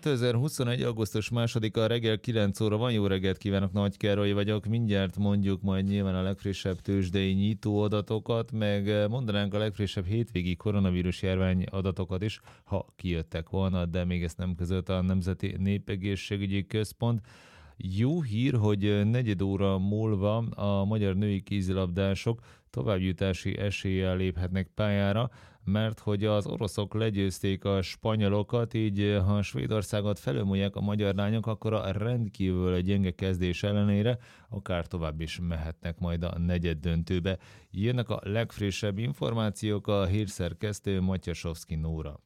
2021. augusztus 2-a reggel 9 óra van. Jó reggelt kívánok, Nagy Károly vagyok. Mindjárt mondjuk majd nyilván a legfrissebb tőzsdei nyitó adatokat, meg mondanánk a legfrissebb hétvégi koronavírus járvány adatokat is, ha kijöttek volna, de még ezt nem közölte a Nemzeti Népegészségügyi Központ. Jó hír, hogy negyed óra múlva a magyar női kézilabdások továbbjutási eséllyel léphetnek pályára, mert hogy az oroszok legyőzték a spanyolokat, így ha Svédországot felülmúlják a magyar lányok, akkor a rendkívül gyenge kezdés ellenére akár tovább is mehetnek majd a negyeddöntőbe. Jönnek a legfrissebb információk, a hírszerkesztő Matyasovszki Nóra.